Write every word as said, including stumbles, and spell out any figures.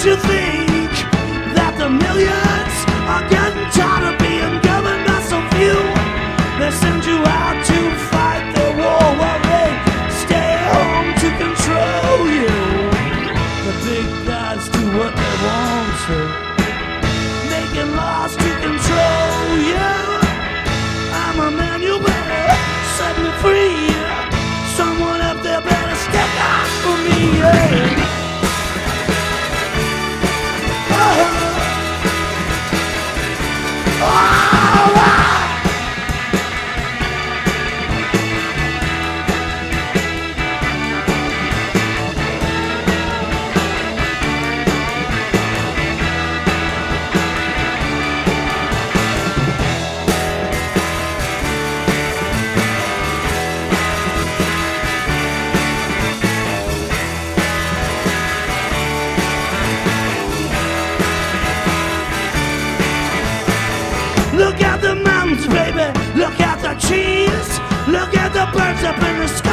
Don't you think that the millions are getting tired of being governed by so few? They send you out to fight the war while they stay home to control you. The big guys do what they want to, making laws to control you. I'm a man, you better set me free. Someone up there better stick up for me, yeah. Look at the mountains, baby. Look at the trees. Look at the birds up in the sky.